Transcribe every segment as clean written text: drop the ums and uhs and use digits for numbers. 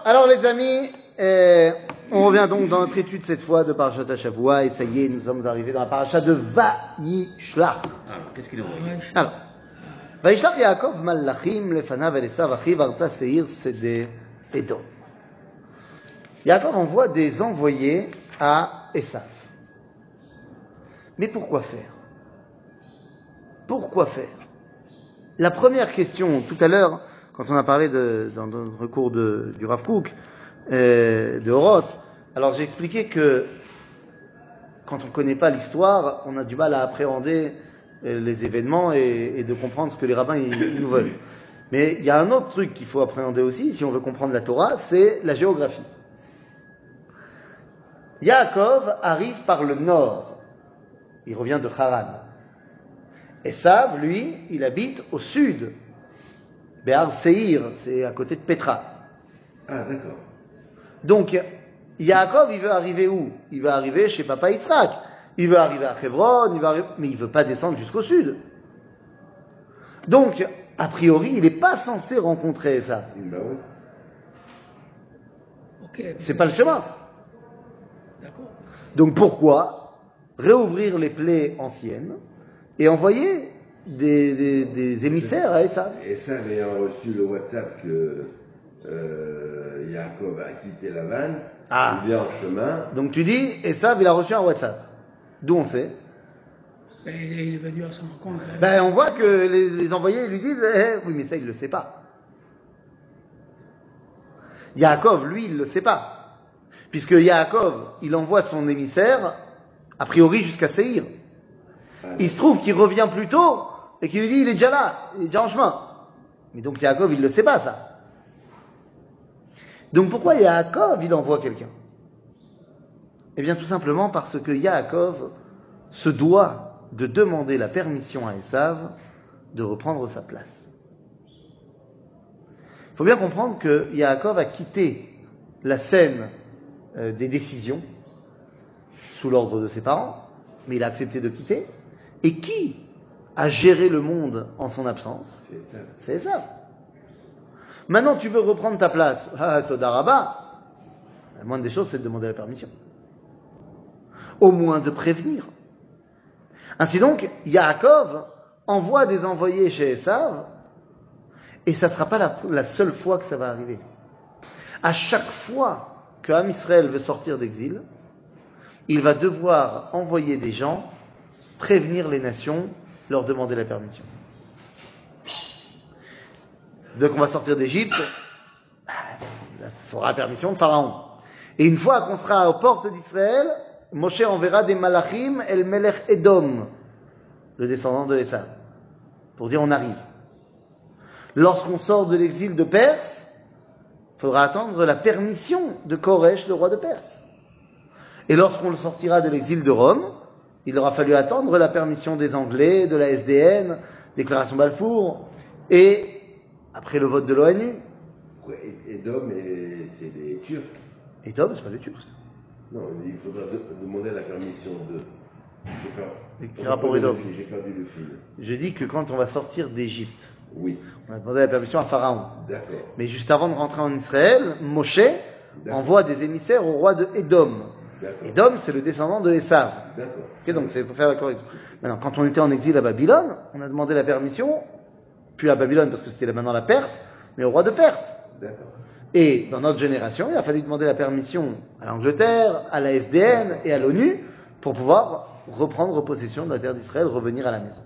Alors les amis, on revient donc dans notre étude cette fois de Parashat Hashavua et ça y est, nous sommes arrivés dans la Parashat de Vayishlach. Alors, qu'est-ce qu'il envoie? Alors, Vayishlach Yaakov Malachim lefanav el Esav achiv arza seir seder Edom. Yaakov envoie des envoyés à Esav. Mais pourquoi faire? Pourquoi faire? La première question, tout à l'heure, quand on a parlé dans notre cours du Rav Kook, de Oroth, alors j'ai expliqué que quand on ne connaît pas l'histoire, on a du mal à appréhender les événements et de comprendre ce que les rabbins ils nous veulent. Mais il y a un autre truc qu'il faut appréhender aussi, si on veut comprendre la Torah, c'est la géographie. Yaakov arrive par le nord. Il revient de Haran. Esav, lui, il habite au sud. Béar Seir, c'est à côté de Petra. Ah, d'accord. Donc, Yaakov, il veut arriver où? Il veut arriver chez Papa Yitzhak. Il veut arriver à Hebron, mais il ne veut pas descendre jusqu'au sud. Donc, a priori, il n'est pas censé rencontrer Esav. Ben oui. Okay. C'est pas le chemin. D'accord. Donc, pourquoi réouvrir les plaies anciennes et envoyer des émissaires à Esav? Et ça, ayant reçu le WhatsApp que Yaakov a quitté la vanne, il est en chemin. Donc tu dis, Esav, il a reçu un WhatsApp. D'où on sait? Ben, il est venu à son rencontre. Ben, on voit que les envoyés lui disent, oui, mais ça, il ne le sait pas. Yaakov, lui, il ne le sait pas. Puisque Yaakov, il envoie son émissaire, a priori, jusqu'à Seir. Il se trouve qu'il revient plus tôt et qu'il lui dit, il est déjà là, il est déjà en chemin. Mais donc Yaakov, il ne le sait pas, ça. Donc pourquoi Yaakov, il envoie quelqu'un? Eh bien, tout simplement parce que Yaakov se doit de demander la permission à Esav de reprendre sa place. Il faut bien comprendre que Yaakov a quitté la scène des décisions sous l'ordre de ses parents, mais il a accepté de quitter. Et qui a géré le monde en son absence? C'est Esav. Maintenant, tu veux reprendre ta place. Ah, Todaraba. La moindre des choses, c'est de demander la permission. Au moins de prévenir. Ainsi donc, Yaakov envoie des envoyés chez Esav, et ça ne sera pas la seule fois que ça va arriver. À chaque fois que Am Israël veut sortir d'exil, il va devoir envoyer des gens, prévenir les nations, leur demander la permission. Dès qu'on va sortir d'Égypte, il faudra la permission de Pharaon. Et une fois qu'on sera aux portes d'Israël, Moshe enverra des malachim el melech Edom, le descendant de Esav, pour dire on arrive. Lorsqu'on sort de l'exil de Perse, il faudra attendre la permission de Koresh, le roi de Perse. Et lorsqu'on sortira de l'exil de Rome, il aura fallu attendre la permission des Anglais, de la SDN, déclaration Balfour, et après le vote de l'ONU. Edom, c'est des Turcs. Edom, c'est pas les Turcs. Non, il faudra demander la permission de. Quel rapport Edom? J'ai perdu le fil. Je dis que quand on va sortir d'Égypte, oui, on a demandé la permission à Pharaon. D'accord. Mais juste avant de rentrer en Israël, Moshe envoie des émissaires au roi de Edom. Edom, c'est le descendant de Esav. D'accord. Okay, donc c'est pour faire la correction. Maintenant, quand on était en exil à Babylone, on a demandé la permission, puis à Babylone parce que c'était maintenant la Perse, mais au roi de Perse. D'accord. Et dans notre génération, il a fallu demander la permission à l'Angleterre, à la SDN et à l'ONU pour pouvoir reprendre possession de la terre d'Israël, revenir à la maison.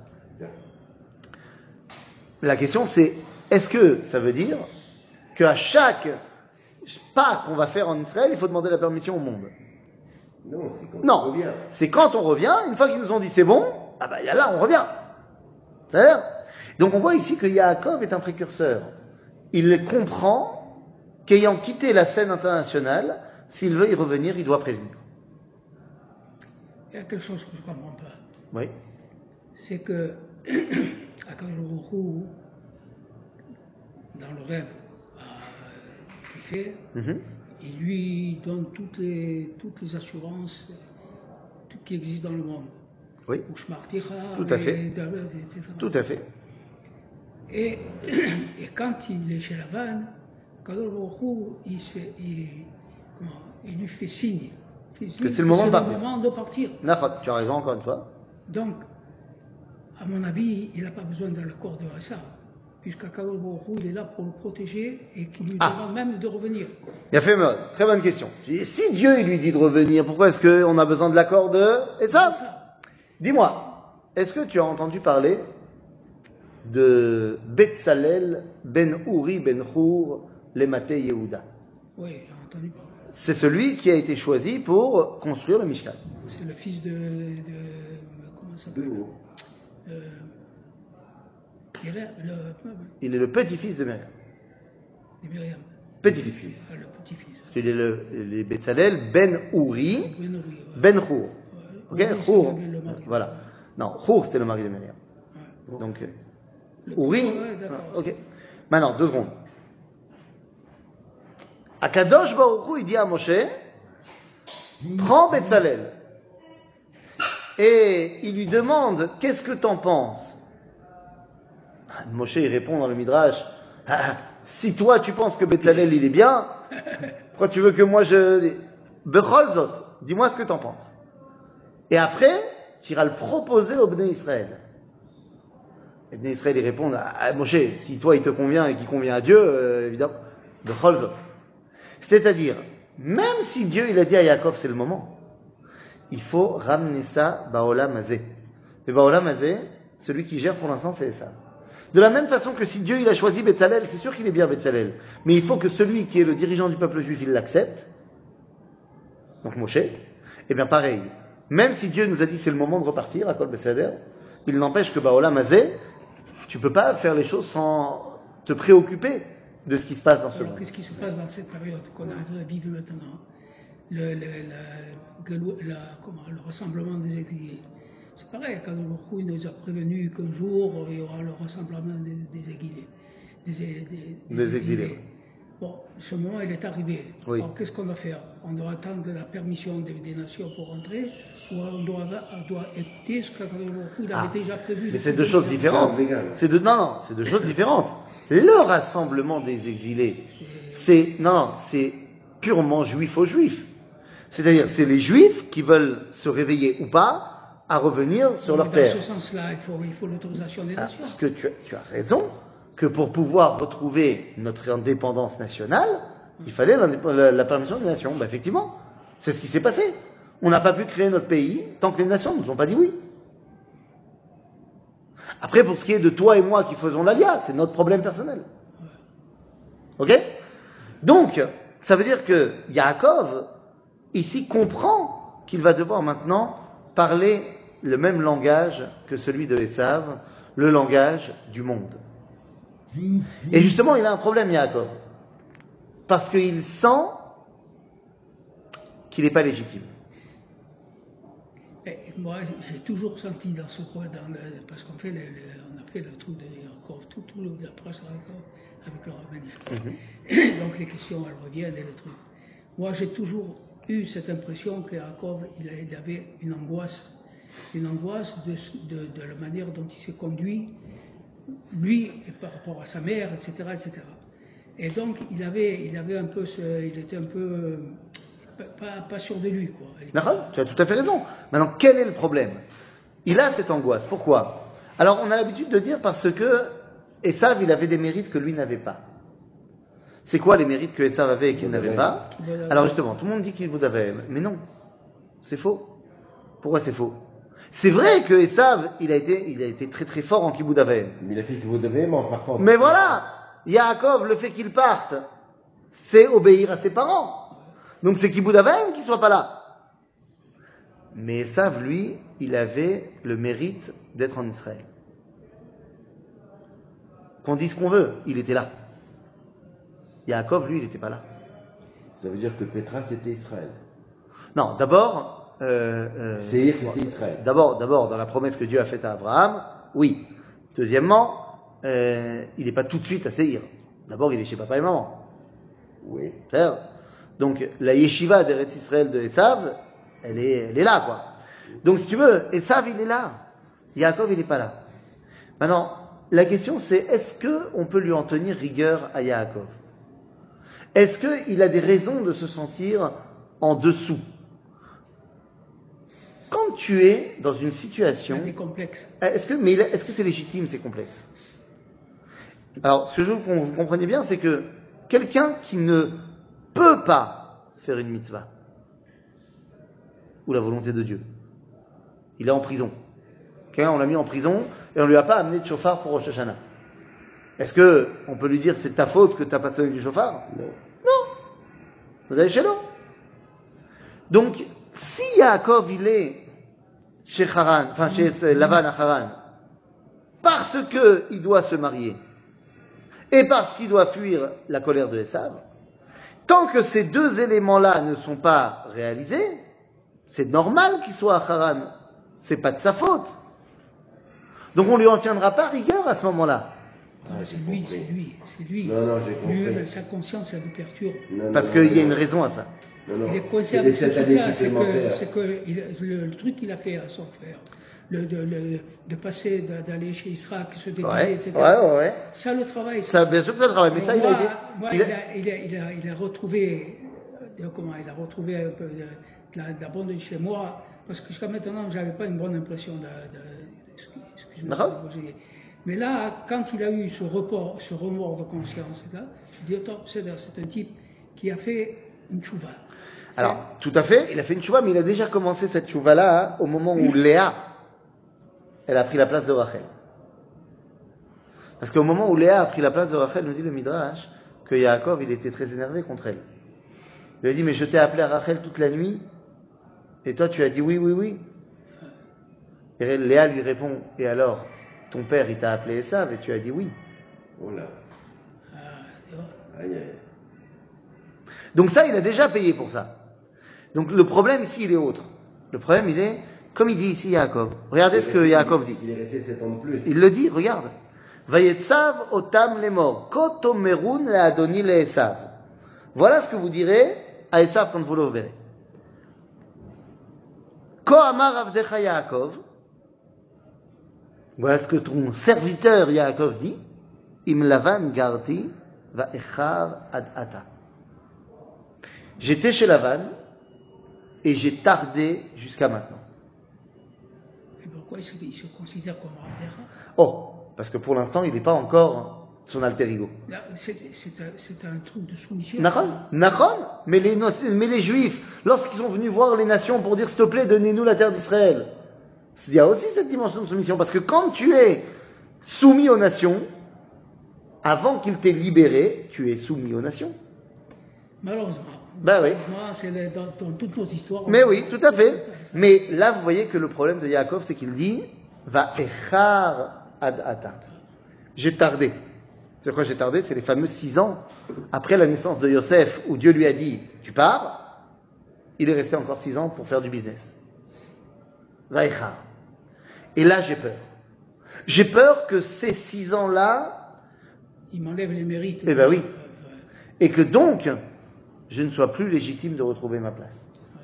La question c'est, est-ce que ça veut dire qu'à chaque pas qu'on va faire en Israël, il faut demander la permission au monde? Non, c'est quand Non, on revient. c'est quand on revient, une fois qu'ils nous ont dit c'est bon, ah ben là on revient. C'est-à-dire, donc on voit ici que Yaakov est un précurseur. Il comprend qu'ayant quitté la scène internationale, s'il veut y revenir, il doit prévenir. Il y a quelque chose que je ne comprends pas. Oui. C'est que Akadosh Baruch Hu, dans le rêve qu'il fait, il lui donne toutes les assurances, tout qui existe dans le monde. Oui. Ushmarticha, Tout à fait. etc. Tout à fait. Et quand il est chez Lavan, Kadosh Baruch Hu, il lui fait signe. Que c'est le moment de partir. C'est le moment de partir. Nafat, tu as raison encore une fois. Donc, à mon avis, il n'a pas besoin de l'accord de Esav, puisqu'Akadosh Baruch Hu, il est là pour le protéger et qu'il lui demande même de revenir. Il a fait très bonne question. Si Dieu il lui dit de revenir, pourquoi est-ce qu'on a besoin de l'accord de Esav? Dis-moi, est-ce que tu as entendu parler de Betzalel ben Uri ben Hur Lemate Yehuda? Oui, j'ai entendu parler. C'est celui qui a été choisi pour construire le Mishkan. C'est le fils de comment ça s'appelle? Il est le petit-fils de Myriam. De Myriam. Petit-fils. Ah, le petit-fils. Parce qu'il est le Betzalel ben Uri Ben Uri, ben Hur. Ok, Uri, c'est Hur. le mari. Voilà. Non, Hur c'était le mari de Myriam. Ouais. Donc, Uri. Ouais, d'accord. Ok. Maintenant, 2 secondes. Akadosh Baruch Hu, il dit à Moshe, prends Betzalel. Et il lui demande, qu'est-ce que t'en penses? Moshe, il répond dans le Midrash, si toi tu penses que Betzalel il est bien, pourquoi tu veux que moi je... Bechol Zot, dis-moi ce que t'en penses. Et après, tu iras le proposer au Bnei Israël. Et Bnei Israël, il répond, Moshe, si toi il te convient et qu'il convient à Dieu, évidemment, Bechol Zot. C'est-à-dire, même si Dieu il a dit à Yaakov c'est le moment, il faut ramener ça Baolam Hazé. Et Baolam Hazé, celui qui gère pour l'instant c'est ça. De la même façon que si Dieu il a choisi Betzalel, c'est sûr qu'il est bien Betzalel, mais il faut que celui qui est le dirigeant du peuple juif il l'accepte. Donc Moshe, et bien pareil, même si Dieu nous a dit c'est le moment de repartir à Kol Beseder, il n'empêche que Baolam Hazé, tu peux pas faire les choses sans te préoccuper de ce qui se passe dans ce monde. Qu'est-ce qui se passe dans cette période qu'on a vivre maintenant? Le rassemblement des exilés. C'est pareil, quand il nous a prévenu qu'un jour il y aura le rassemblement des exilés. Des exilés. Bon, ce moment il est arrivé. Oui. Alors qu'est-ce qu'on va faire? On doit attendre la permission des nations pour rentrer, ou on doit écouter ce qu'il avait déjà prévu. Mais c'est 2 choses différentes. C'est 2 choses différentes. Le rassemblement des exilés, c'est purement juif aux juifs. C'est-à-dire, c'est les juifs qui veulent se réveiller ou pas à revenir sur leur terre. Dans ce sens-là, il faut l'autorisation des nations. Parce que tu as raison, que pour pouvoir retrouver notre indépendance nationale, il fallait la permission des nations. Ben, effectivement, c'est ce qui s'est passé. On n'a pas pu créer notre pays tant que les nations ne nous ont pas dit oui. Après, pour ce qui est de toi et moi qui faisons l'alliance, c'est notre problème personnel. Ok? Donc, ça veut dire que Yaakov, ici, comprend qu'il va devoir maintenant parler le même langage que celui de Esav, le langage du monde. Et justement, il a un problème, Yaakov. Parce qu'il sent qu'il n'est pas légitime. Et moi, j'ai toujours senti dans ce point, parce qu'on fait on a fait le truc de Yaakov, tout la presse avec leur manifeste. Donc les questions, elles reviennent et les trucs. Moi, j'ai toujours eu cette impression que Yaakov, il avait une angoisse de la manière dont il s'est conduit, lui, et par rapport à sa mère, etc., etc. Et donc, il était un peu pas sûr de lui, quoi. Tu as tout à fait raison. Maintenant, quel est le problème? Il a cette angoisse. Pourquoi? Alors, on a l'habitude de dire parce que Esav, il avait des mérites que lui n'avait pas. C'est quoi les mérites que Esav avait et qu'il n'avait pas? Alors justement, tout le monde dit qu'il vous avait, mais non, c'est faux. Pourquoi c'est faux? C'est vrai que Esav, il a été très très fort en Kibbout Avaim. Mais il a fait Kibbout Avaim en partant. Mais voilà, Yaakov, le fait qu'il parte, c'est obéir à ses parents. Donc c'est Kibbout Avaim qu'il soit pas là. Mais Esav, lui, il avait le mérite d'être en Israël. Qu'on dise ce qu'on veut, il était là. Yaakov, lui, il n'était pas là. Ça veut dire que Pétra, c'était Israël. Non, d'abord... Séhir, c'était Israël. D'abord, dans la promesse que Dieu a faite à Abraham, oui. Deuxièmement, il n'est pas tout de suite à Séhir. D'abord, il est chez papa et maman. Oui. C'est-à-dire, donc, la yeshiva d'Eretz Israël de Esav, elle est là, quoi. Donc, si tu veux, Esav, il est là. Yaakov, il n'est pas là. Maintenant, la question, c'est est-ce qu'on peut lui en tenir rigueur à Yaakov? Est-ce qu'il a des raisons de se sentir en dessous? Quand tu es dans une situation... Il y a des complexes. Est-ce que c'est légitime, ces complexes? Alors, ce que je veux que vous compreniez bien, c'est que quelqu'un qui ne peut pas faire une mitzvah, ou la volonté de Dieu, il est en prison. Quelqu'un, on l'a mis en prison, et on ne lui a pas amené de chauffard pour Rosh Hashanah. Est-ce qu'on peut lui dire c'est ta faute que tu n'as pas sonné du chauffard? Non. Non. Vous allez chez l'eau. Donc, si Yaakov il est chez Haran, enfin chez Lavan à Haran, parce qu'il doit se marier, et parce qu'il doit fuir la colère de Esav, tant que ces deux éléments-là ne sont pas réalisés, c'est normal qu'il soit à Haran. C'est pas de sa faute. Donc on lui en tiendra pas rigueur à ce moment-là. C'est lui. Non, j'ai compris. Lui, sa conscience, ça le perturbe. Parce qu'il y a une raison à ça. Il est conscient de ce truc-là, c'est que le truc qu'il a fait à son frère, de passer, d'aller chez Israël, se déguiser, etc. Ouais. Ça, le travail. Ça, bien sûr que ça le travail, mais ça, il a retrouvé, il a retrouvé un peu de la bonne de chez moi, parce que jusqu'à maintenant, je n'avais pas une bonne impression excuse-moi. Mais là, quand il a eu ce remords de conscience, là, je dis, attends, c'est un type qui a fait une tchouva. Alors, tout à fait, il a fait une tchouva, mais il a déjà commencé cette tchouva-là au moment où Léa, elle a pris la place de Rachel. Parce qu'au moment où Léa a pris la place de Rachel, nous dit le Midrash que Yaakov, il était très énervé contre elle. Il lui a dit, mais je t'ai appelé à Rachel toute la nuit, et toi tu as dit oui. Et Léa lui répond, et alors, ton père il t'a appelé Esav, et tu as dit oui. Oh là. Aïe. Donc ça, il a déjà payé pour ça. Donc le problème ici, il est autre. Le problème, il est, comme il dit ici Yaakov. Regardez ce que Yaakov dit. Il est resté 7 ans de plus. Il le dit, regarde. Vayetzav otam lemor, kotomerun le adoni le Esav. Voilà ce que vous direz à Esav quand vous le verrez. Ko amar avdecha Yaakov. Voilà ce que ton serviteur Yaakov dit. Im Lavan garti va echar ad ata. J'étais chez Lavan et j'ai tardé jusqu'à maintenant. Et pourquoi il se considère comme Abdecha? Oh, parce que pour l'instant, il n'est pas encore son alter ego. C'est un truc de soumission. Nachon, mais les Juifs, lorsqu'ils sont venus voir les nations pour dire s'il te plaît, donnez-nous la terre d'Israël, il y a aussi cette dimension de soumission. Parce que quand tu es soumis aux nations, avant qu'ils t'aient libéré, tu es soumis aux nations. Malheureusement. Ben oui. C'est dans toutes nos histoires. Mais oui, tout à fait. Mais là, vous voyez que le problème de Yaakov, c'est qu'il dit va echar ad ata. J'ai tardé. C'est quoi j'ai tardé? C'est les fameux 6 ans après la naissance de Yosef, où Dieu lui a dit tu pars. Il est resté encore 6 ans pour faire du business. Va echar. Et là, j'ai peur. J'ai peur que ces 6 ans-là, il m'enlève les mérites. Eh ben oui. Et que donc, je ne sois plus légitime de retrouver ma place.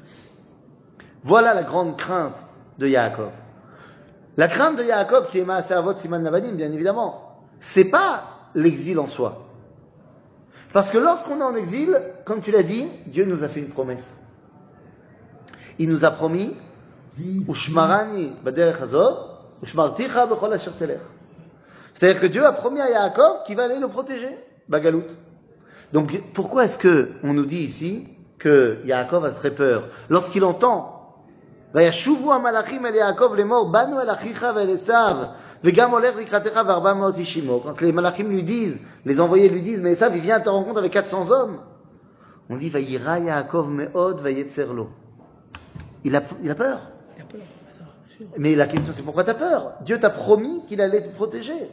Voilà la grande crainte de Yaakov. La crainte de Yaakov, qui est Maaseh Avot Siman Lavadim, bien évidemment, c'est pas l'exil en soi. Parce que lorsqu'on est en exil, comme tu l'as dit, Dieu nous a fait une promesse. Il nous a promis Ushmarani baderech hazot, Ushmarticha bechol asher telech. C'est-à-dire que Dieu a promis à Yaakov qu'il va aller le protéger, Bagalout. Donc, pourquoi est-ce qu'on nous dit ici que Yaakov a très peur? Lorsqu'il entend Vayashuvu hamalachim el Yaakov lemor, banu el achicha vel Esav, vegam olech likratecha varba maot ishimo. Quand les malachim lui disent, les envoyés lui disent, mais Esav, il vient à ta rencontre avec 400 hommes. On dit Vayira Yaakov meod vayetzer lo. Il a peur. Il a peur, sûr. Mais la question, c'est pourquoi tu as peur? Dieu t'a promis qu'il allait te protéger.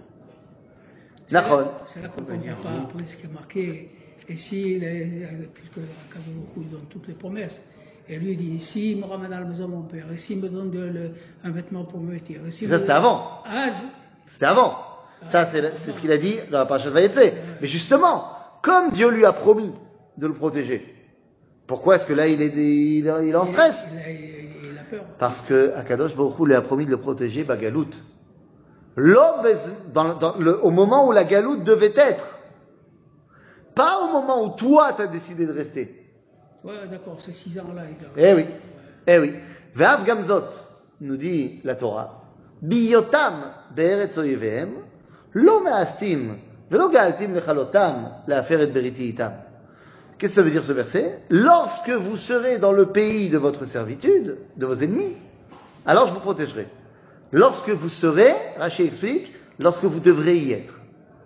C'est là qu'on ne comprend pas pour ce qui est marqué. Et si, puisque Akadosh donne toutes les promesses, et lui dit, si il me ramène à la maison mon père, et s'il me donne un vêtement pour me vêtir, et si ça c'était avant. C'était avant. Ça c'est ce qu'il a dit dans la parashat Vayetze. Mais justement, comme Dieu lui a promis de le protéger, pourquoi est-ce que là il est en stress? Il a peur. Parce que Akadosh Baruch Hu lui a promis de le protéger Bagalout. L'homme, au moment où la galoute devait être. Pas au moment où toi, tu as décidé de rester. Ouais, d'accord, ces 6 ans-là. Eh oui, eh oui. Ve'av gamzot, nous dit la Torah, biyotam be'eretz oyevehem, lo me'astim, ve'lo ga'altim lechalotam, la'afer et beriti itam. Qu'est-ce que ça veut dire ce verset? Lorsque vous serez dans le pays de votre servitude, de vos ennemis, alors je vous protégerai. Lorsque vous serez, Rachid explique, lorsque vous devrez y être.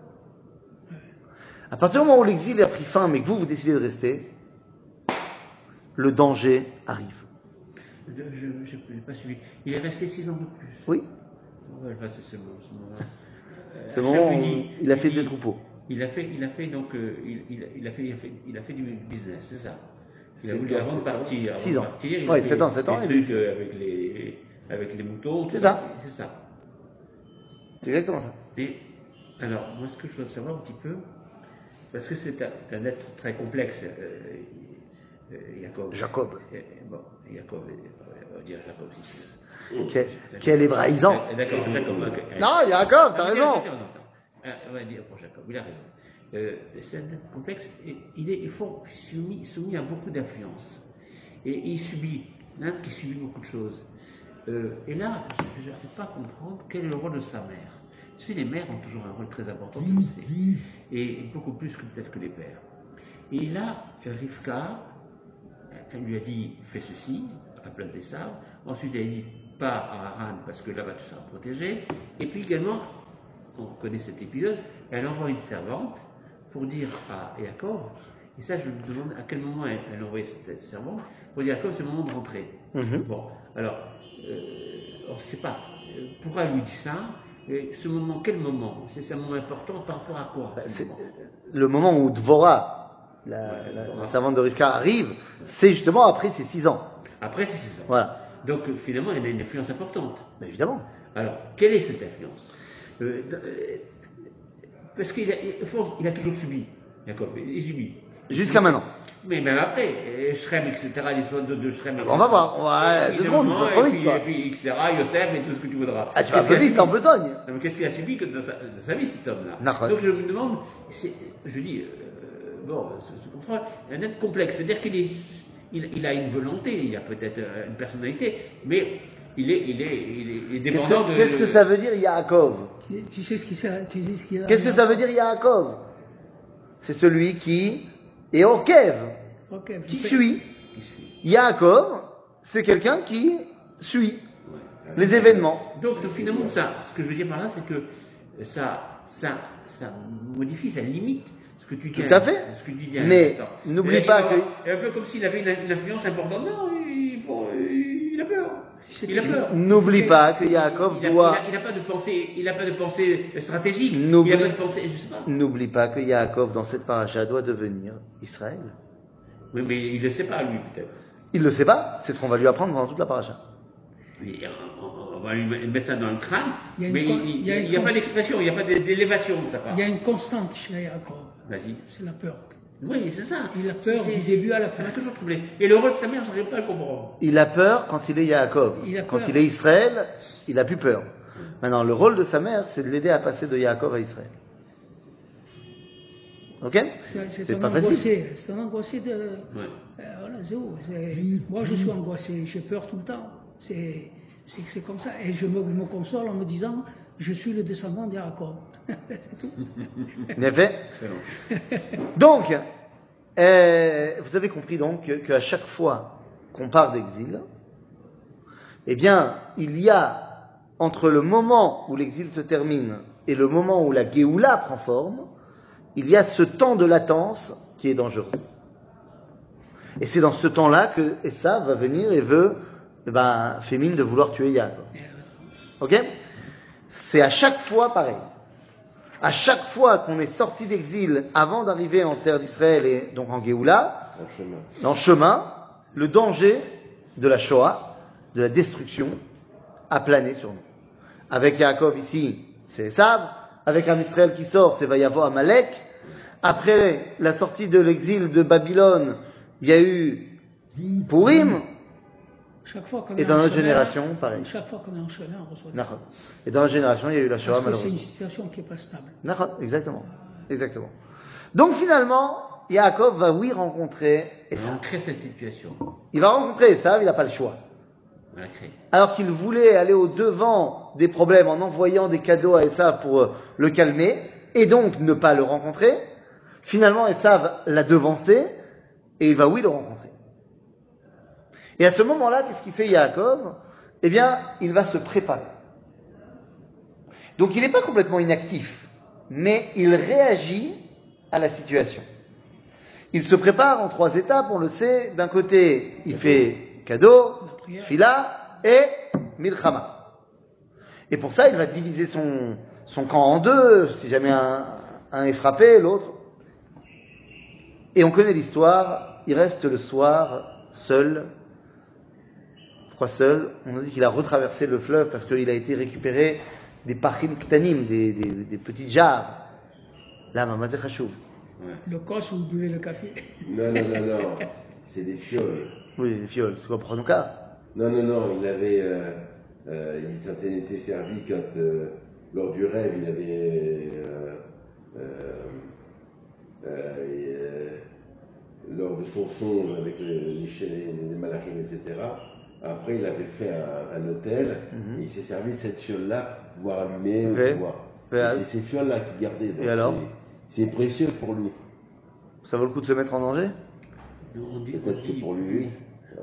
À partir du moment où l'exil a pris fin, mais que vous décidez de rester, le danger arrive. Je n'ai pas suivi. Il est resté 6 ans de plus. Oui. Ouais, c'est bon, ce moment-là. C'est le moment où il a fait des troupeaux. Il a fait du business, c'est ça. Il a voulu avant de partir. 6 ans. Oui, 7 ans, 7 ans. Des trucs avec les moutons. C'est ça. C'est ça. C'est exactement ça. Et alors, moi, ce que je veux savoir un petit peu, parce que c'est un être très complexe, Jacob. Jacob. Bon, Jacob, on va dire Jacob aussi. Quel hébraïsant. D'accord, Jacob. Non, Jacob, t'as raison. On va dire pour Jacob, il a raison. C'est un être complexe, et il est soumis à beaucoup d'influences. Et il subit, qui subit beaucoup de choses. Et là, je n'arrive pas à comprendre quel est le rôle de sa mère. Les mères ont toujours un rôle très important, je le sais, et beaucoup plus que peut-être que les pères. Et là, Rivka, elle lui a dit fais ceci à la place des sabres. Ensuite, elle a dit pas à Haran parce que là-bas tu seras protégé. Et puis également, on connaît cet épisode, elle envoie une servante pour dire à Yaakov, et ça je me demande à quel moment elle envoie cette servante, pour dire à Yaakov c'est le moment de rentrer. Bon, alors, on ne sait pas pourquoi elle lui dit ça. Et ce moment, quel moment? C'est un moment important par rapport à quoi? Le moment où Dvorah, la servante de Rivka, arrive, c'est justement après ses 6 ans. Après ses 6 ans. Voilà. Donc finalement, elle a une influence importante. Mais évidemment. Alors, quelle est cette influence? Parce qu'il a toujours subi, Jacob, il subit. Jusqu'à maintenant. Mais même après, Shrem, etc., l'histoire de Shrem, etc. On va voir. Ouais, 2 secondes, trop vite, toi. Et puis, etc., Yosef et tout ce que tu voudras. Ah, tu vas vite, t'as en besogne. Mais qu'est-ce qu'il a subi dans sa vie, cet homme-là? D'accord. Donc je me demande, je dis, bon, je comprends, un être complexe, c'est-à-dire qu'il a une volonté, il a peut-être une personnalité, mais il est dépendant de... Qu'est-ce que ça veut dire Yaakov? Tu sais ce qu'il a. Qu'est-ce que ça veut dire Yaakov? C'est celui qui est Okev, qui suit. Yaakov, c'est quelqu'un qui suit les événements. Donc finalement, ce que je veux dire par là, c'est que ça modifie, ça limite ce que tu dis. Tout à fait. Ce que tu dis mais n'oublie pas que... Un peu comme s'il avait une influence importante. Non, il a peur. Il a peur. N'oublie pas que Yaakov doit... Il n'a pas de pensée stratégique. Il n'a pas de pensée... Je sais pas. N'oublie pas que Yaakov, dans cette paracha, doit devenir Israël. Oui, mais il ne le sait pas, lui, peut-être. Il ne le sait pas. C'est ce qu'on va lui apprendre pendant toute la paracha. On va lui mettre ça dans le crâne, mais il n'y a pas d'expression, il n'y a pas d'élévation de sa part. Il y a une constante chez Yaakov. Vas-y. C'est la peur. Oui, c'est ça. Il a peur du début à la fin. Ça m'a toujours troublé. Et le rôle de sa mère, je n'arrive pas à le comprendre. Il a peur quand il est Yaakov. Quand il est Israël, il n'a plus peur. Maintenant, le rôle de sa mère, c'est de l'aider à passer de Yaakov à Israël. Ok? C'est pas facile. C'est un angoissé de... voilà, zéro. Moi, je suis angoissé. J'ai peur tout le temps. C'est comme ça. Et je me console en me disant, je suis le descendant d'Yaakov. C'est tout. Bien fait. Donc, vous avez compris donc qu'à chaque fois qu'on part d'exil, eh bien, il y a entre le moment où l'exil se termine et le moment où la Géoula prend forme, il y a ce temps de latence qui est dangereux. Et c'est dans ce temps-là que Esav va venir et fait mine de vouloir tuer Yaakov. Ok? C'est à chaque fois pareil. À chaque fois qu'on est sorti d'exil avant d'arriver en terre d'Israël et donc en Géoula, dans le chemin, le danger de la Shoah, de la destruction, a plané sur nous. Avec Yaakov ici, c'est Esav. Avec un Israël qui sort, c'est Vayavo Amalek. Après la sortie de l'exil de Babylone, il y a eu Purim. Et dans notre génération, pareil. Chaque fois qu'on est en chemin, on reçoit. Et dans notre génération, il y a eu la Shoah, malheureusement. Parce que c'est une situation qui n'est pas stable. Exactement. Donc finalement, Yaakov va rencontrer Esav. On crée cette situation. Il va rencontrer Esav, il n'a pas le choix. On la crée. Alors qu'il voulait aller au devant des problèmes en envoyant des cadeaux à Esav pour le calmer, et donc ne pas le rencontrer, finalement Esav l'a devancé, et il va le rencontrer. Et à ce moment-là, qu'est-ce qu'il fait Yaakov? Eh bien, il va se préparer. Donc il n'est pas complètement inactif, mais il réagit à la situation. Il se prépare en 3 étapes, on le sait. D'un côté, il fait cadeau, fila et milchama. Et pour ça, il va diviser son camp en 2, si jamais un est frappé, l'autre. Et on connaît l'histoire, il reste le soir, seul. Pourquoi seul? On nous dit qu'il a retraversé le fleuve parce qu'il a été récupéré des pachim ktanim, des petites jarres. Là, maman Zechachouv. Le coche où vous buvez le café. Non, non, non, non. C'est des fioles. Oui, les fioles, c'est quoi pour Hanouka? Non, non, non. Il s'en était servi quand, lors du rêve, il avait. Lors de son songe avec les malachim, etc. Après, il avait fait un hôtel. Et il s'est servi de cette fiole-là pour pouvoir allumer ou pouvoir. C'est ces fioles-là qu'il gardait. Donc et alors? C'est précieux pour lui. Ça vaut le coup de se mettre en danger? Peut-être que pour lui, oui.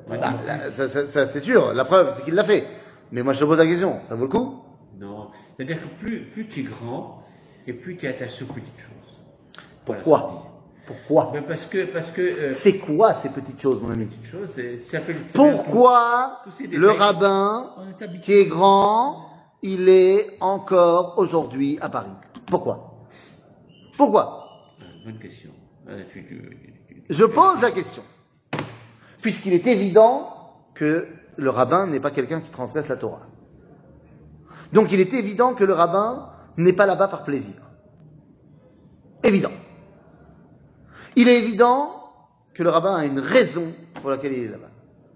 Ça, c'est sûr. La preuve, c'est qu'il l'a fait. Mais moi, je te pose la question. Ça vaut le coup? Non. C'est-à-dire que plus tu es grand, et plus tu es attaché aux petites choses. Pourquoi? Pourquoi? Ben parce que C'est quoi ces petites choses, mon ami? petites choses, ça fait Pourquoi le rabbin qui est grand, il est encore aujourd'hui à Paris? Pourquoi? Pourquoi? Bonne question. Je pose la question. Puisqu'il est évident que le rabbin n'est pas quelqu'un qui transgresse la Torah. Donc il est évident que le rabbin n'est pas là-bas par plaisir. Évident. Il est évident que le rabbin a une raison pour laquelle il est là-bas.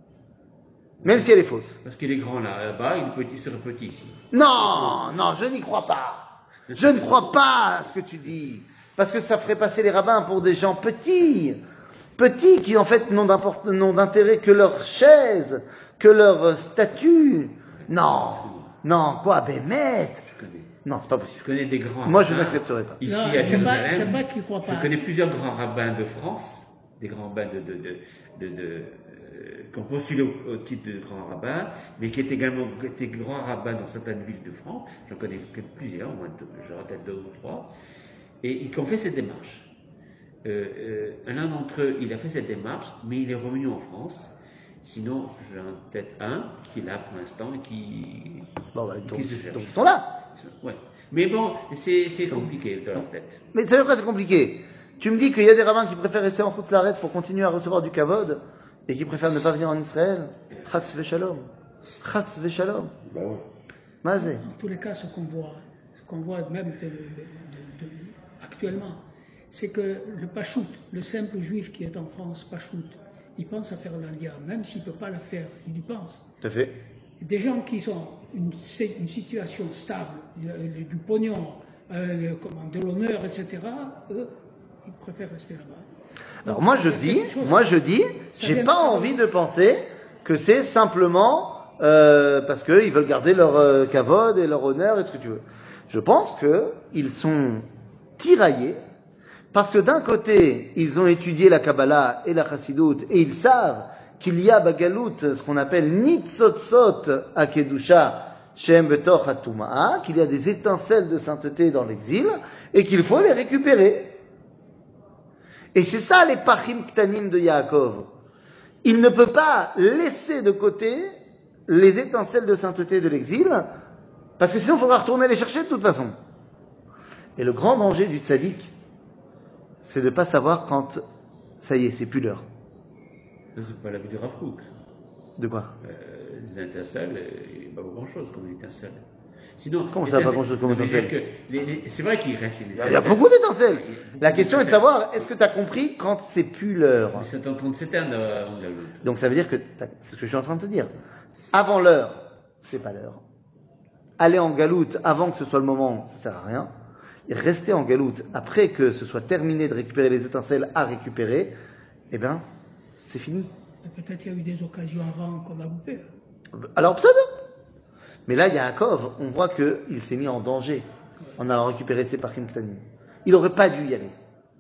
Même si elle est fausse. Parce qu'il est grand là-bas, il serait petit ici. Non, non, je n'y crois pas. Je ne crois pas à ce que tu dis. Parce que ça ferait passer les rabbins pour des gens petits. Petits qui en fait n'ont d'intérêt que leur chaise, que leur statut. Non, non, quoi, Bémet. Non, c'est pas possible. Je connais des grands Moi, rabbins. je n'accepterai pas. Ici, Non, à c'est pas Jérusalem, qu'il croit pas. je connais plusieurs grands rabbins de France, des grands rabbins qui ont postulé au titre de grand rabbin, mais qui étaient également grands rabbins dans certaines villes de France. J'en connais plusieurs, moi, je rappelle 2 ou 3, et qui ont fait cette démarche. L'un d'entre eux, il a fait cette démarche, mais il est revenu en France. Sinon, j'en ai peut-être un qui est là pour l'instant et qui se cherche. Donc ils sont là. Ouais. Mais bon, c'est compliqué dans leur tête. Mais c'est quoi, c'est compliqué? Tu me dis qu'il y a des rabbins qui préfèrent rester en Chutz pour continuer à recevoir du kavod et qui préfèrent ne pas venir en Israël. Chas v'shalom. Chas v'shalom. Bah ouais. Mazé. En tous les cas, ce qu'on voit même actuellement, c'est que le pachout, le simple juif qui est en France, pachout, il pense à faire l'Aliyah, même s'il ne peut pas la faire, il y pense. Tout à fait. Des gens qui ont une situation stable, du pognon, de l'honneur, etc., eux, ils préfèrent rester là-bas. Alors moi je dis, j'ai pas envie de penser que c'est simplement parce qu'ils veulent garder leur kavod et leur honneur et ce que tu veux. Je pense qu'ils sont tiraillés parce que d'un côté, ils ont étudié la Kabbalah et la Chassidut et ils savent qu'il y a bagalout, ce qu'on appelle nitzotzot à Kedusha, shem betoch hatuma'a, qu'il y a des étincelles de sainteté dans l'exil et qu'il faut les récupérer. Et c'est ça les pachim ktanim de Yaakov. Il ne peut pas laisser de côté les étincelles de sainteté de l'exil, parce que sinon il faudra retourner les chercher de toute façon. Et le grand danger du tzaddik, c'est de ne pas savoir quand, ça y est, c'est plus l'heure. Ça, c'est pas la vie de Rav Kook. De quoi? Les étincelles, il n'y a pas grand-chose comme une étincelle. Sinon, comment ça, pas grand-chose comme une étincelle? C'est vrai qu'il reste une étincelle. Il y a beaucoup d'étincelles. La question est de savoir, est-ce que tu as compris quand c'est plus l'heure? Mais c'est en train de s'éteindre avant la lutte. Donc ça veut dire que, c'est ce que je suis en train de te dire. Avant l'heure, c'est pas l'heure. Aller en galoute avant que ce soit le moment, ça sert à rien. rester en galoute, après que ce soit terminé de récupérer les étincelles à récupérer, eh bien, c'est fini. Peut-être qu'il y a eu des occasions avant qu'on a loupé. Alors peut-être. Mais là, Yaakov, on voit qu'il s'est mis en danger en allant récupérer ses parkim ktanim. Il n'aurait pas dû y aller.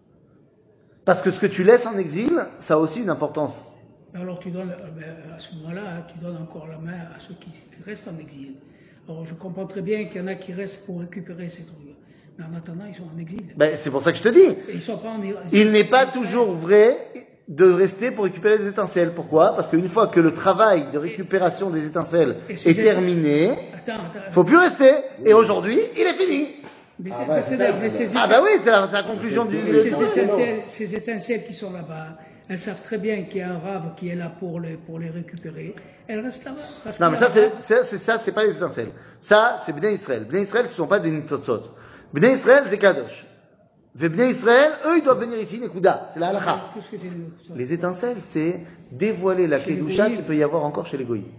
Parce que ce que tu laisses en exil, ça a aussi une importance. Alors tu donnes, à ce moment-là, tu donnes encore la main à ceux qui restent en exil. Alors je comprends très bien qu'il y en a qui restent pour récupérer ces trucs. Mais en attendant, ils sont en exil. Ben, c'est pour ça que je te dis. Ils sont pas Il n'est pas toujours vrai de rester pour récupérer des étincelles. Pourquoi? Parce qu'une fois que le travail de récupération des étincelles est terminé, il ne faut plus rester. Et aujourd'hui, il est fini. Mais Ah bah oui, c'est la conclusion du... Ces étincelles qui sont là-bas, elles savent très bien qu'il y a un rab qui est là pour les récupérer. Elles restent là-bas. Non, mais ça, c'est pas les étincelles. Ça, c'est Bnei Israël. Bnei Israël, ce ne sont pas des nitzotzot. Bnei Israël, c'est Kadosh. Bnei Israël, eux, ils doivent venir ici, Nekuda. C'est la halakha. Les étincelles, c'est dévoiler la Kedusha qu'il peut y avoir encore chez les goyim.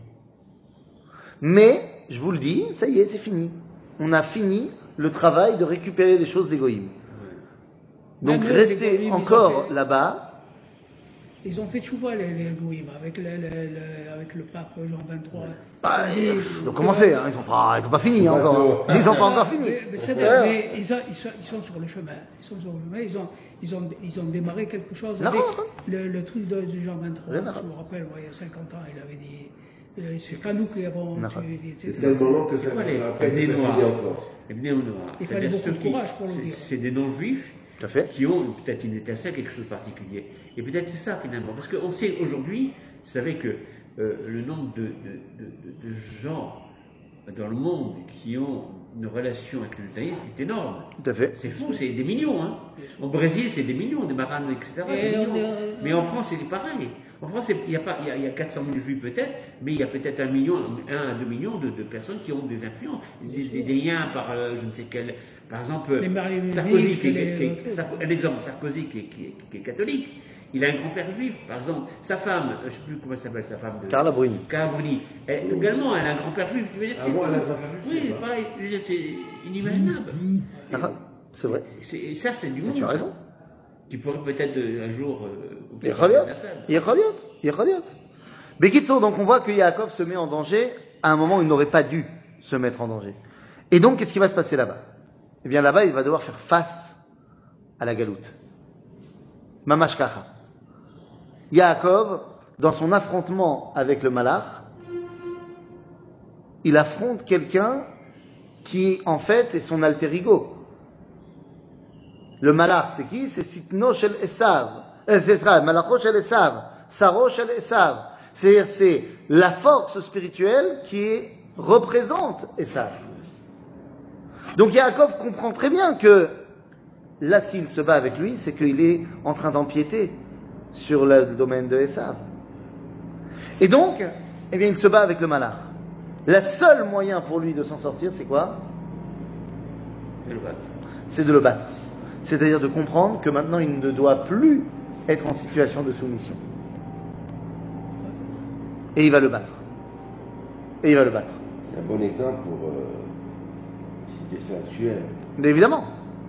Mais, je vous le dis, ça y est, c'est fini. On a fini le travail de récupérer les choses des goyim. Donc, rester encore là-bas. Ils ont fait chouva les goyim avec le pape Jean 23. Ils ont commencé, hein, ils n'ont pas fini encore. Ils n'ont pas encore fini. Mais ils sont sur le chemin. Ils ont démarré quelque chose avec le truc de Jean 23. Je me rappelle, il y a 50 ans, il avait dit c'est pas nous qui avons. C'est tellement long que ça va après les Noirs. Les Bnei Noirs. Il fallait beaucoup de courage pour le dire. C'est des non-juifs qui ont peut-être une étincelle, quelque chose de particulier. Et peut-être c'est ça finalement. Parce qu'on sait aujourd'hui, vous savez que le nombre de gens dans le monde qui ont une relation avec le judaïsme est énorme. Tout à fait. C'est fou, c'est des millions. Hein. Au Brésil, c'est des millions, des marranes, etc. Mais en France, c'est pareil. En France, il y a 400 000 juifs peut-être, mais il y a peut-être 1 à 2 millions de personnes qui ont des influences, des liens par je ne sais quel. Par exemple, Sarkozy, un exemple, Sarkozy qui est catholique. Il a un grand-père juif, par exemple. Sa femme, je ne sais plus comment s'appelle sa femme. Carla Bruni. Carla Bruni. Également, elle a un grand-père juif. Tu veux dire, elle a un grand-père juif. Oui, pareil. C'est inimaginable. C'est vrai. Et ça, c'est du monde. Tu as raison. Qui pourrait peut-être un jour. Il reviens. Bekitso, donc on voit que Yaakov se met en danger à un moment où il n'aurait pas dû se mettre en danger. Et donc, qu'est-ce qui va se passer là-bas? Eh bien, là-bas, il va devoir faire face à la galoute. Mamash kacha. Yaakov, dans son affrontement avec le malach, il affronte quelqu'un qui, en fait, est son alter ego. Le malach, c'est qui? C'est Sitno shel Esav. C'est Malacho shel Esav. Saro shel Esav. C'est-à-dire, c'est la force spirituelle qui représente Esav. Donc Yaakov comprend très bien que là, s'il se bat avec lui, c'est qu'il est en train d'empiéter sur le domaine de Esav. Et donc, eh bien, il se bat avec le malach. Le seul moyen pour lui de s'en sortir, c'est quoi? C'est de le battre. C'est-à-dire de comprendre que maintenant, il ne doit plus être en situation de soumission. Et il va le battre. C'est un bon exemple pour la situation actuelle. Mais évidemment.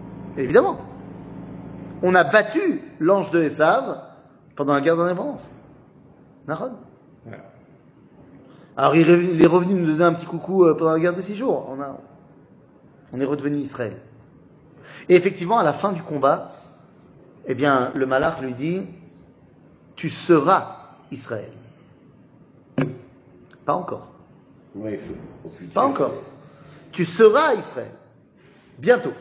On a battu l'ange de Esav pendant la guerre d'indépendance. Nahon. Ouais. Alors il est revenu nous donner un petit coucou pendant la guerre des 6 jours. On est redevenu Israël. Et effectivement, à la fin du combat, eh bien, le malach lui dit, tu seras Israël. Pas encore. Oui, pas encore. Tu seras Israël. Bientôt.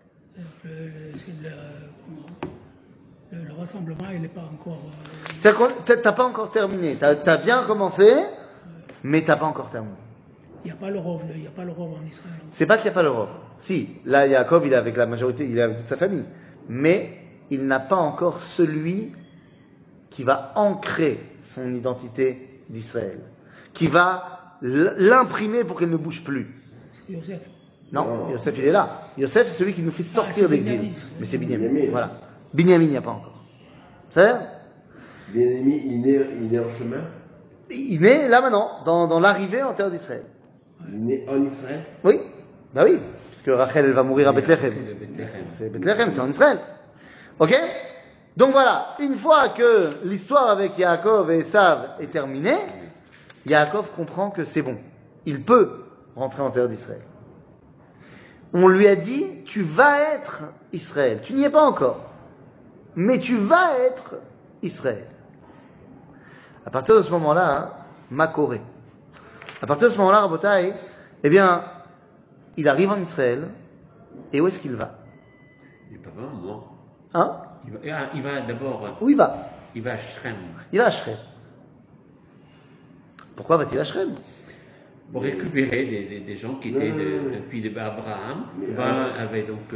Le rassemblement, il n'est pas encore. T'as pas encore terminé. T'as bien commencé, mais t'as pas encore terminé. Il n'y a pas le rov en Israël. C'est pas qu'il n'y a pas le rov. Si, là, Yaakov, il est avec la majorité, il est avec toute sa famille. Mais il n'a pas encore celui qui va ancrer son identité d'Israël, qui va l'imprimer pour qu'elle ne bouge plus. C'est Yosef. Non, Yosef, il est là. Yosef, c'est celui qui nous fait sortir d'exil. Mais c'est Binyamin. Voilà. Binyamin, il n'y a pas encore. C'est Binyamin, il est en chemin. Il naît là maintenant, dans l'arrivée en terre d'Israël. Il est né en Israël? Oui, bah oui. Puisque Rachel, elle va mourir à Bethléem. C'est Bethléem, c'est en Israël. Ok? Donc voilà, une fois que l'histoire avec Yaakov et Esav est terminée, Yaakov comprend que c'est bon. Il peut rentrer en terre d'Israël. On lui a dit, tu vas être Israël. Tu n'y es pas encore. Mais tu vas être Israël. À partir de ce moment-là, Makoré. À partir de ce moment-là, Rabotai, eh bien, il arrive en Israël. Et où est-ce qu'il va? Il n'est pas vraiment moi. Hein? Il va d'abord. Où il va? Il va à Shrem. Il va à Shrem. Pourquoi va-t-il à Shrem? Pour récupérer des gens qui étaient depuis Abraham. Abraham avait donc.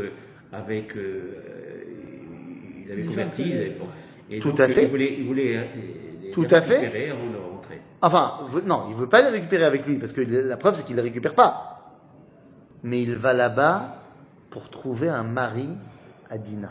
Il avait converti. Et tout donc, à fait. Il voulait tout les à fait. récupérer avant de rentrer. Enfin, non, il ne veut pas les récupérer avec lui, parce que la preuve, c'est qu'il ne les récupère pas. Mais il va là-bas pour trouver un mari à Dina.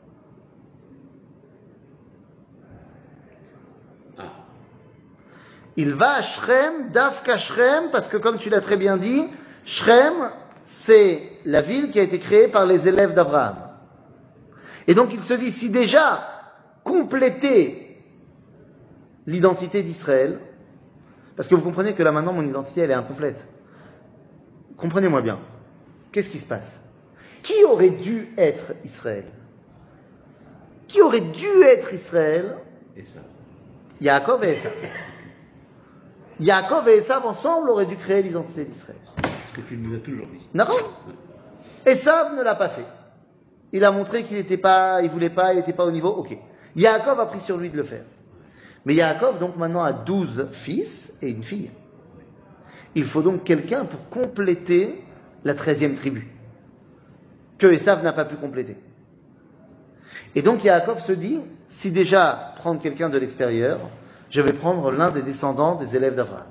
Il va à Shrem, Dafka Shrem, parce que comme tu l'as très bien dit, Shrem, c'est la ville qui a été créée par les élèves d'Abraham. Et donc il se dit, si déjà compléter l'identité d'Israël, parce que vous comprenez que là maintenant mon identité elle est incomplète. Comprenez-moi bien. Qu'est-ce qui se passe? Qui aurait dû être Israël? Qui aurait dû être Israël? Yaakov et Esav. Yaakov et Esav ensemble auraient dû créer l'identité d'Israël. Ce que tu nous as toujours dit. Non. Esav ne l'a pas fait. Il a montré qu'il n'était pas, il voulait pas, il n'était pas au niveau. Ok. Yaakov a pris sur lui de le faire. Mais Yaakov donc maintenant a 12 fils et une fille. Il faut donc quelqu'un pour compléter la 13e tribu que Esav n'a pas pu compléter. Et donc Yaakov se dit, si déjà prendre quelqu'un de l'extérieur, je vais prendre l'un des descendants des élèves d'Abraham.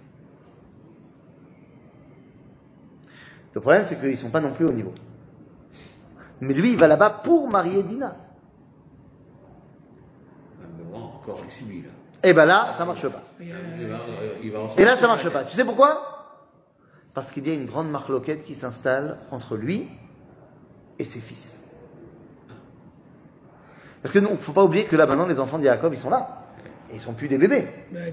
Le problème, c'est qu'ils ne sont pas non plus au niveau. Mais lui, il va là-bas pour marier Dina. Encore il subit là. Et bien là, ça ne marche pas. Et là, ça ne marche pas. Tu sais pourquoi? Parce qu'il y a une grande marloquette qui s'installe entre lui et ses fils. Parce que il ne faut pas oublier que là, maintenant, les enfants de Yaakov, ils sont là. Et ils ne sont plus des bébés.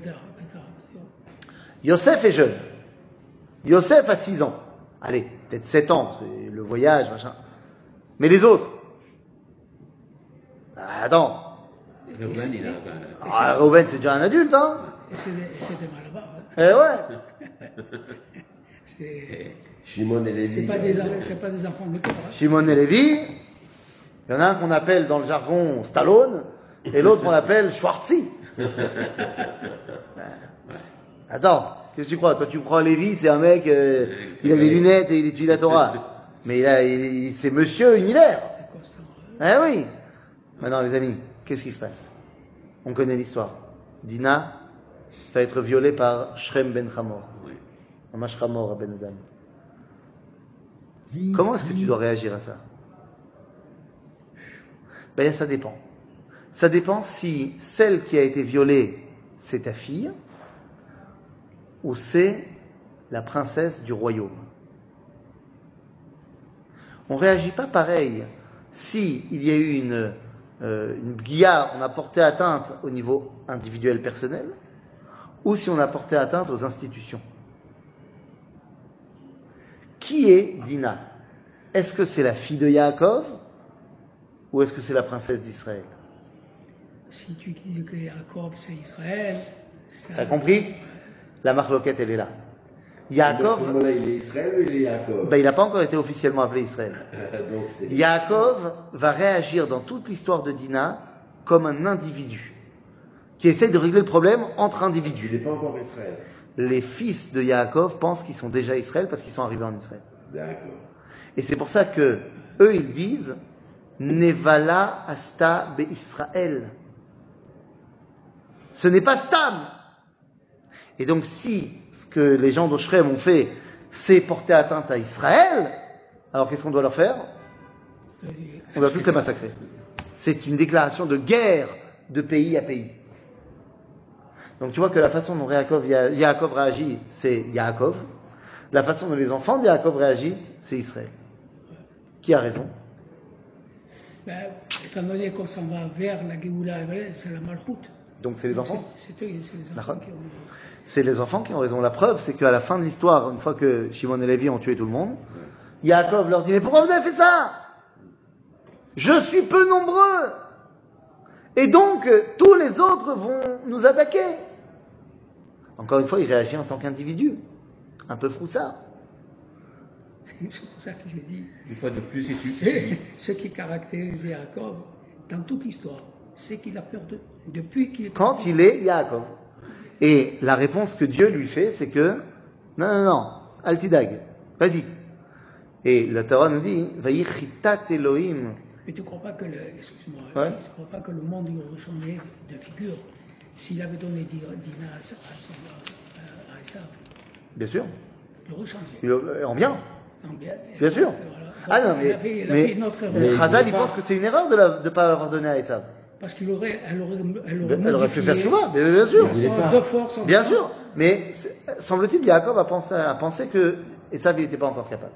Yosef est jeune. Yosef a 6 ans. Allez, peut-être 7 ans, c'est le voyage, machin. Mais les autres? Attends. Reuben, c'est déjà un adulte, hein? C'était mal là-bas. Eh ouais. Shimon et Lévi. C'est pas des enfants de cœur. Shimon et Lévi. Il y en a un qu'on appelle dans le jargon Stallone, et l'autre on l'appelle Schwarzy. Attends, qu'est-ce que tu crois? Toi tu crois Lévi, c'est un mec, il a des lunettes et il étudie la Torah. Mais c'est Monsieur Univers. Eh oui. Maintenant les amis, qu'est-ce qui se passe? On connaît l'histoire. Dina va être violée par Shrem ben Hamor. Amash Hamor ben Adam. Comment est-ce que tu dois réagir à ça? Ben ça dépend. Ça dépend si celle qui a été violée, c'est ta fille, ou c'est la princesse du royaume. On ne réagit pas pareil si il y a eu une bguia, on a porté atteinte au niveau individuel personnel, ou si on a porté atteinte aux institutions. Qui est Dina? Est-ce que c'est la fille de Yaakov ou est-ce que c'est la princesse d'Israël? Si tu dis que Yaakov c'est Israël, t'as compris? La marloquette elle est là. Yaakov, il est Israël ou il est Yaakov? Il n'a pas encore été officiellement appelé Israël. Yaakov va réagir dans toute l'histoire de Dina comme un individu qui essaie de régler le problème entre individus. Il n'est pas encore Israël. Les fils de Yaakov pensent qu'ils sont déjà Israël parce qu'ils sont arrivés en Israël. D'accord. Et c'est pour ça que eux ils disent Nevala Asta Be Israël. Ce n'est pas Stam. Et donc si ce que les gens d'Oshrem ont fait, c'est porter atteinte à Israël, alors qu'est-ce qu'on doit leur faire? On doit tous les massacrer. C'est une déclaration de guerre de pays à pays. Donc tu vois que la façon dont Yaakov réagit, c'est Yaakov. La façon dont les enfants de Yaakov réagissent, c'est Israël. Qui a raison? Étant donné qu'on s'en va vers la Géoula, c'est la malchoute. Donc c'est les enfants? C'est les enfants qui ont... C'est les enfants qui ont raison. La preuve, c'est qu'à la fin de l'histoire, une fois que Shimon et Lévi ont tué tout le monde, Yaakov leur dit, mais pourquoi vous avez fait ça? Je suis peu nombreux. Et donc, tous les autres vont nous attaquer. Encore une fois, il réagit en tant qu'individu. Un peu froussard. C'est pour ça que je dis. Une fois de plus, Ce qui caractérise Yaakov dans toute l'histoire, c'est qu'il a peur depuis qu'il est... Quand il est Yaakov. Et la réponse que Dieu lui fait, c'est que, non, Altidag, vas-y. Et la Torah nous dit, Vayichitat Elohim. Mais tu ne crois pas que excuse-moi, Ouais. tu crois pas que le monde aurait changé de figure s'il avait donné Dina à Esav? Bien sûr. Il aurait changé. En bien. En bien. Bien sûr. Voilà. Ah non, Il a fait une autre erreur. Chazal, il pense que c'est une erreur de ne pas avoir donné à Esav. Parce qu'elle aurait pu faire Tchouva, mais bien sûr. De force, Bien sûr. Mais semble-t-il, Yaakov a pensé que Esav n'était pas encore capable.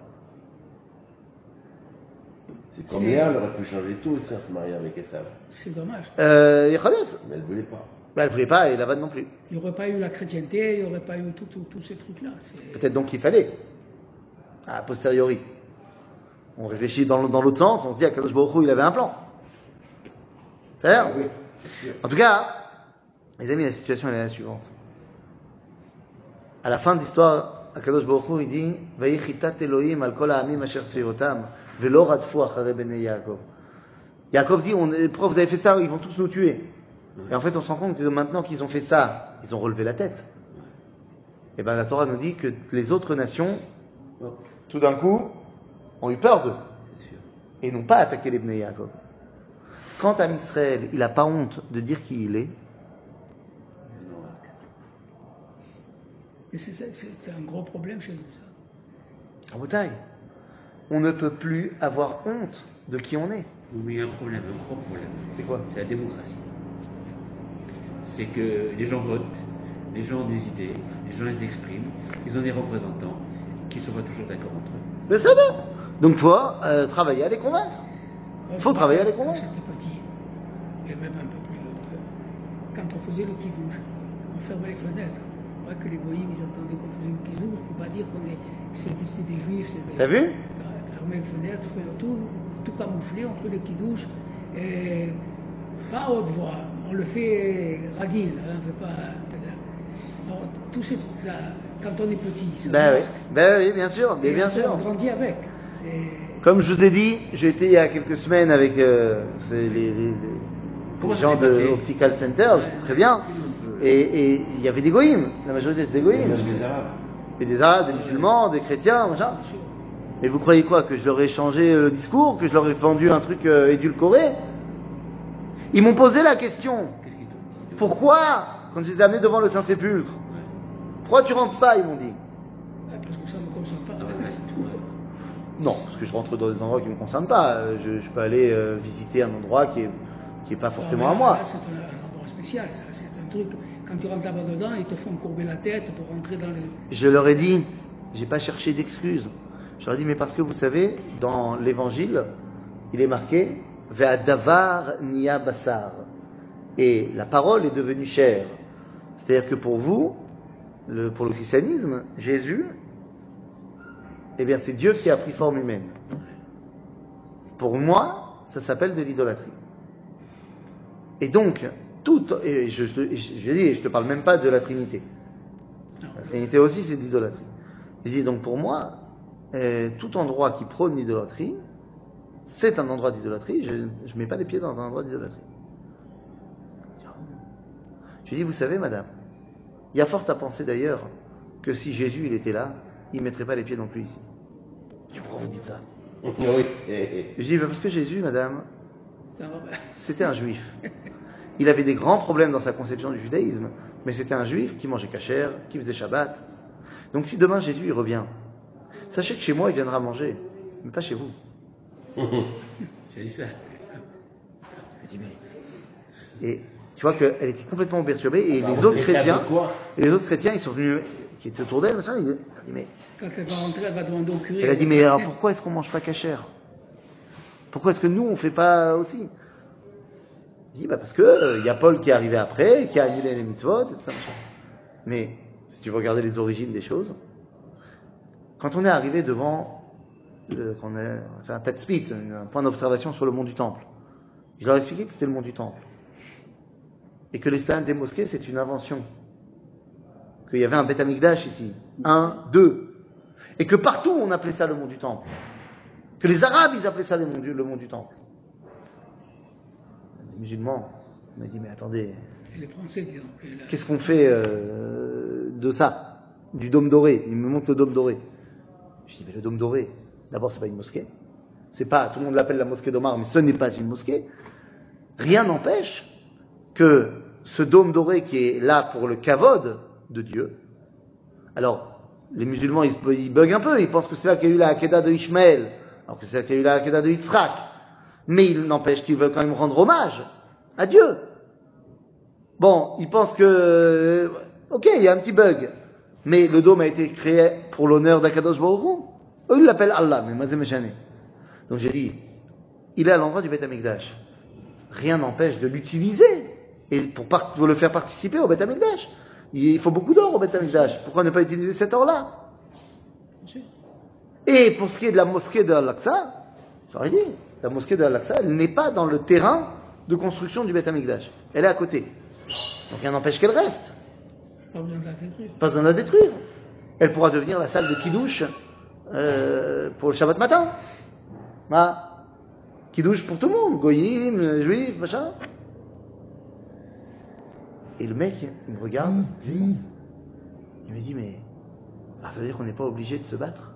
C'est comme Léa, elle aurait pu changer tout et se marier avec Esav. C'est dommage. Mais elle Mais elle ne voulait pas. ne voulait pas et Lavan non plus. Il n'y aurait pas eu la chrétienté, il n'y aurait pas eu tous ces trucs-là. Peut-être donc qu'il fallait. A posteriori. On réfléchit dans l'autre sens, on se dit à Kadosh Baruch Hu, il avait un plan. C'est-à-dire Oui, c'est sûr. En tout cas, les amis, la situation elle est la suivante. À la fin de l'histoire, Akadosh Baruch Hu, il dit Vayichitat Elohim al kol ha'amim asher seirotam velo radfu acharei bnei Yaakov. Yaakov dit pourquoi vous avez fait ça? Ils vont tous nous tuer. Et en fait, on se rend compte que maintenant qu'ils ont fait ça, ils ont relevé la tête. Et bien la Torah nous dit que les autres nations, tout d'un coup, ont eu peur d'eux et n'ont pas attaqué les bnei Yaakov. Quant à Israël, il n'a pas honte de dire qui il est. Et c'est un gros problème chez nous, ça. En Bretagne, on ne peut plus avoir honte de qui on est. Mais il y a un problème, un gros problème. C'est quoi? C'est la démocratie. C'est que les gens votent, les gens ont des idées, les gens les expriment, ils ont des représentants qui ne sont pas toujours d'accord entre eux. Mais ça va. Donc il faut travailler à les convaincre. Il faut travailler à les convaincre. Quand j'étais petit, et même un peu plus quand on faisait le kidouche, on fermait les fenêtres. Pas que les goyim, ils entendaient qu'on faisait le kidouche, on ne peut pas dire que c'était des juifs. T'as vu? Fermer les fenêtres, tout camouflé, on fait le kidouche, et pas à haute voix, on le fait ragil, hein, on ne fait pas... Alors, tous ces trucs-là, quand on est petit, ça Oui, bien sûr, mais bien sûr. On grandit avec. Comme je vous ai dit, j'ai été il y a quelques semaines avec les gens de Optical Center, très bien. Et il y avait des goïms, la majorité c'était des goïms. Des Arabes. Et des Arabes, des musulmans, des chrétiens, machin. Mais vous croyez quoi? Que je leur ai changé le discours? Que je leur ai vendu un truc édulcoré? Ils m'ont posé la question. Pourquoi, quand je les ai amenés devant le Saint-Sépulcre, pourquoi tu rentres pas? Ils m'ont dit. Parce que ça ne me concerne pas. Non, parce que je rentre dans des endroits qui ne me concernent pas. Je peux aller visiter un endroit qui est pas forcément à moi. Là, c'est un endroit spécial, ça. C'est un truc. Quand tu rentres là-bas dedans, ils te font courber la tête pour rentrer dans les. Je leur ai dit, j'ai pas cherché d'excuses. Je leur ai dit, mais parce que vous savez, dans l'évangile, il est marqué Ve'adavar niya basar. Et la parole est devenue chair. C'est-à-dire que pour vous, pour le christianisme, Jésus, eh bien c'est Dieu qui a pris forme humaine. Pour moi, ça s'appelle de l'idolâtrie. Et donc, et je te parle même pas de la Trinité. La Trinité aussi, c'est de l'idolâtrie. Je dis donc pour moi, tout endroit qui prône l'idolâtrie, c'est un endroit d'idolâtrie. Je ne mets pas les pieds dans un endroit d'idolâtrie. Je dis, vous savez, madame, il y a fort à penser d'ailleurs que si Jésus il était là, il ne mettrait pas les pieds non plus ici. Je dis, pourquoi vous dites ça? Oui. Je dis, parce que Jésus, madame, c'était un juif. Il avait des grands problèmes dans sa conception du judaïsme, mais c'était un juif qui mangeait kasher, qui faisait Shabbat. Donc si demain Jésus il revient, sachez que chez moi il viendra manger, mais pas chez vous. J'ai dit ça. Je dis, mais... Et tu vois qu'elle était complètement perturbée, et les autres chrétiens, ils sont venus, qui étaient autour d'elle, machin, ils dit, mais... Quand elle va rentrer, elle va demander au curé. Elle a dit, mais alors pourquoi est-ce qu'on mange pas kasher? Pourquoi est-ce que nous, on ne fait pas aussi? Il dit, parce que y a Paul qui est arrivé après, qui a annulé les mitzvot, et tout ça, machin. Mais, si tu veux regarder les origines des choses, quand on est arrivé devant, qu'on a fait un tatzpit, un point d'observation sur le mont du Temple, je leur ai expliqué que c'était le mont du Temple. Et que l'esplanade des mosquées, c'est une invention. Qu'il y avait un Beth Amikdash ici. 1, 2. Et que partout, on appelait ça le mont du Temple. Que les Arabes, ils appelaient ça le mont du Temple. Les musulmans, on m'a dit, mais attendez, les Français qui ont appelé là. Qu'est-ce qu'on fait de ça? Du dôme doré. Il me montre le dôme doré. Je dis, mais le dôme doré, d'abord, c'est pas une mosquée. C'est pas, tout le monde l'appelle la mosquée d'Omar, mais ce n'est pas une mosquée. Rien n'empêche que ce dôme doré qui est là pour le kavod de Dieu. Alors, les musulmans, ils buguent un peu, ils pensent que c'est là qu'il y a eu la Hakeda de Ishmaël, alors que c'est là qu'il y a eu la Hakeda de Yitzhak. Mais il n'empêche qu'ils veulent quand même rendre hommage à Dieu. Bon, ils pensent que, ok, il y a un petit bug, mais le dôme a été créé pour l'honneur d'Akadosh Baruch Hu. Eux, ils l'appellent Allah, mais Mazé Meshane. Donc j'ai dit, il est à l'endroit du Beth Amikdash. Rien n'empêche de l'utiliser et pour le faire participer au Beth Amikdash. Il faut beaucoup d'or au Beth Amikdash. Pourquoi ne pas utiliser cet or-là? Et pour ce qui est de la mosquée de Al-Aqsa, j'aurais dit, la mosquée de Al-Aqsa, elle n'est pas dans le terrain de construction du Beth Amikdash. Elle est à côté. Donc rien n'empêche qu'elle reste. Pas besoin de la détruire. Pas besoin de la détruire. Elle pourra devenir la salle de Kiddush pour le Shabbat matin. Kiddush pour tout le monde, goyim, juifs, machin. Et le mec, il me regarde, il me dit, mais ça veut dire qu'on n'est pas obligé de se battre?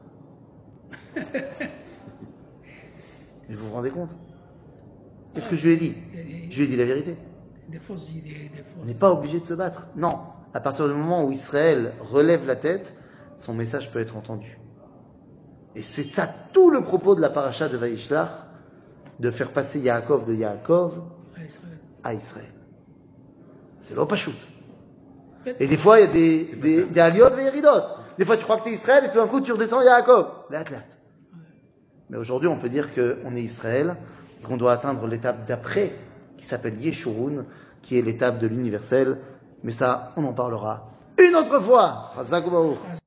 Vous vous rendez compte? Qu'est-ce que je lui ai dit? Je lui ai dit la vérité. Des fausses idées, des fausses... On n'est pas obligé de se battre. Non. À partir du moment où Israël relève la tête, son message peut être entendu. Et c'est ça tout le propos de la paracha de Vaishlach, de faire passer Yaakov de Yaakov à Israël. C'est l'opachut. Et des fois, il y a des aliot et Yeridot. Des fois, tu crois que tu es Israël et tout d'un coup, tu redescends Yaakov. Mais aujourd'hui, on peut dire qu'on est Israël et qu'on doit atteindre l'étape d'après, qui s'appelle Yeshurun, qui est l'étape de l'universel. Mais ça, on en parlera une autre fois.